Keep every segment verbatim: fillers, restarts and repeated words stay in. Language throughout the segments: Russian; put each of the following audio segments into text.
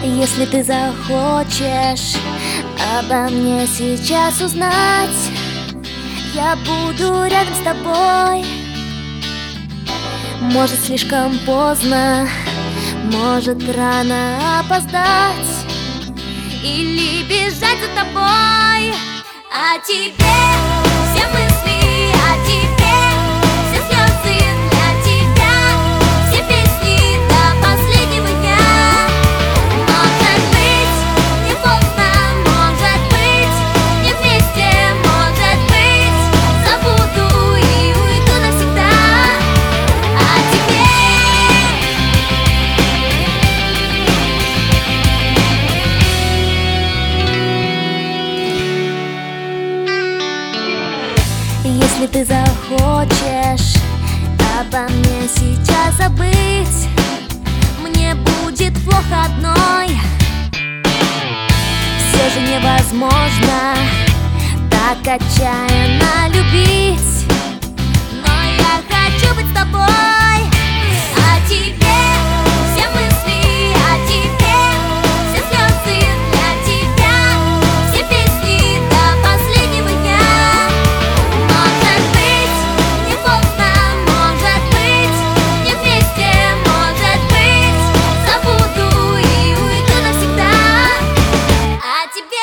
Если ты захочешь обо мне сейчас узнать, я буду рядом с тобой. Может, слишком поздно, может, рано опоздать или бежать за тобой. А тебе все мысли, а тебе все слезы для тебя, все песни до последнего дня. Может быть, не поздно, может быть, не вместе, может быть, забуду и уйду навсегда. А тебе если ты захочешь обо мне сейчас забыть, мне будет плохо одной. Все же невозможно так отчаянно любить, но я хочу быть с тобой. А тебе все мысли, а тебе все слезы для тебя, все песни до последнего дня. Может быть, не поздно, может быть, не вместе, может быть, забуду и уйду навсегда. А тебе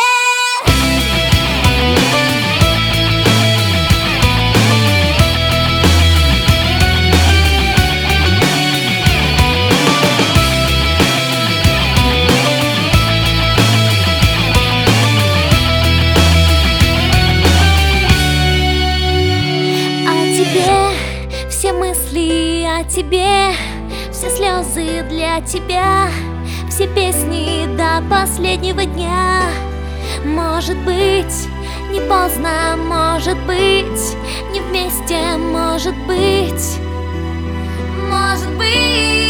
все мысли, о тебе все слезы для тебя, все песни до последнего дня. Может быть, не поздно, может быть, не вместе, может быть, может быть.